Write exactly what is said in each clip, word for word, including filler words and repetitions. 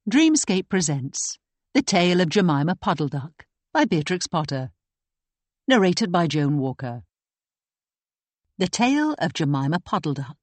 Dreamscape presents The Tale of Jemima Puddle Duck by Beatrix Potter. Narrated by Joan Walker. The Tale of Jemima Puddle Duck.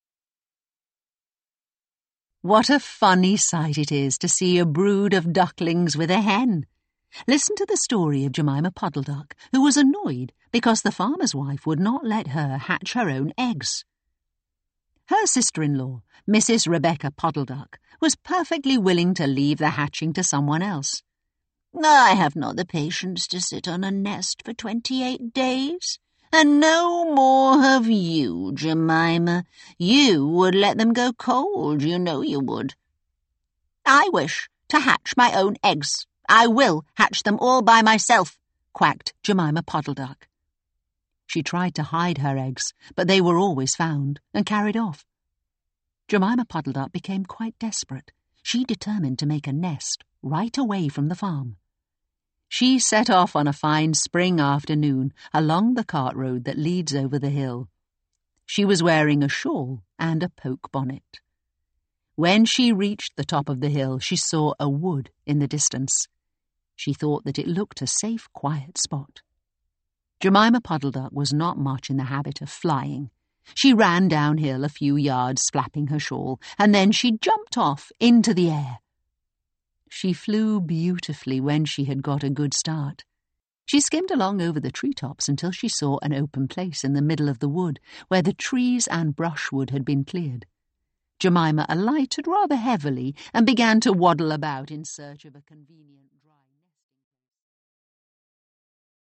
What a funny sight it is to see a brood of ducklings with a hen. Listen to the story of Jemima Puddle Duck, who was annoyed because the farmer's wife would not let her hatch her own eggs. Her sister-in-law, Missus Rebecca Puddle Duck, was perfectly willing to leave the hatching to someone else. "I have not the patience to sit on a nest for twenty-eight days, and no more have you, Jemima. You would let them go cold, you know you would." "I wish to hatch my own eggs. I will hatch them all by myself," quacked Jemima Puddle Duck. She tried to hide her eggs, but they were always found and carried off. Jemima Puddle Duck became quite desperate. She determined to make a nest right away from the farm. She set off on a fine spring afternoon along the cart road that leads over the hill. She was wearing a shawl and a poke bonnet. When she reached the top of the hill, she saw a wood in the distance. She thought that it looked a safe, quiet spot. Jemima Puddle Duck was not much in the habit of flying. She ran downhill a few yards, flapping her shawl, and then she jumped off into the air. She flew beautifully when she had got a good start. She skimmed along over the treetops until she saw an open place in the middle of the wood where the trees and brushwood had been cleared. Jemima alighted rather heavily and began to waddle about in search of a convenient